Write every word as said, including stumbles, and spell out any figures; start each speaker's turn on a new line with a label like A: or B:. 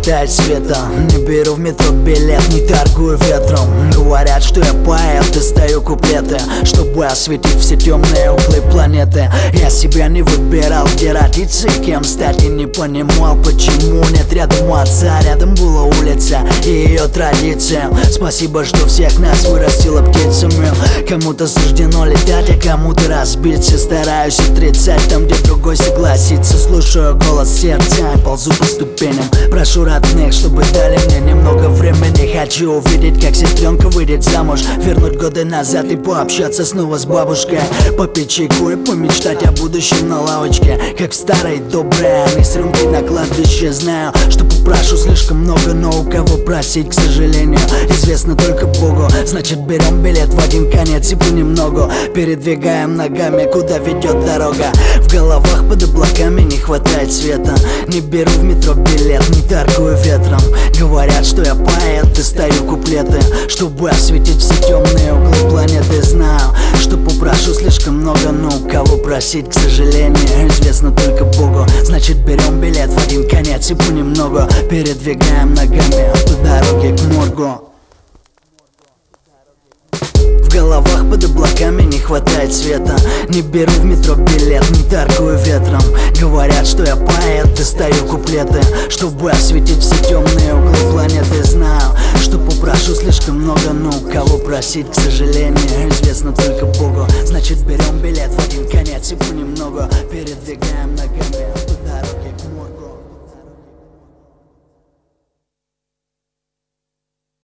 A: хватает света. Не беру в метро билет, не торгую ветром. Говорят, что я поэт, достаю куплеты, чтобы осветить все темные углы планеты. Я себя не выбирал, где родиться и кем стать, и не понимал, почему нет рядом отца. Рядом была улица и ее традиция. Спасибо, что всех нас вырастила птицами. Кому-то суждено летать, а кому-то разбиться. Стараюсь отрицать там, где другой согласится. Слушаю голос сердца, ползу по ступеням. Прошу родных, чтобы дали мне немного времени. Хочу увидеть, как сестренка выйдет замуж, вернуть годы назад и пообщаться снова с бабушкой. Попить чайку и помечтать о будущем на лавочке, как в старой доброй с рюмкой на кладбище. Знаю, что попрошу слишком много, но у кого просить, к сожалению, известно только Богу. Значит, берем билет в один конец и понемногу передвигаем ногами, куда ведет дорога. В головах под облаками не хватает света. Не беру в метро билет, не торгую ветром. Говорят, что я поэт, достаю куплеты, чтобы осветить все темные углы планеты. Знаю, что попрошу слишком много, но у кого просить, к сожалению, известно только Богу. Значит, берем билет в один конец и понемногу передвигаем ногами по дороге к моргу. В головах под облаками не хватает света. Не беру в метро билет, не торгую ветром. Говорят, что я поэт, достаю куплеты, чтобы осветить все темные углы планеты. Знаю, что попрошу слишком много, но у кого просить, к сожалению, известно только Богу. Значит, берем билет в один конец и понемногу передвигаем ногами.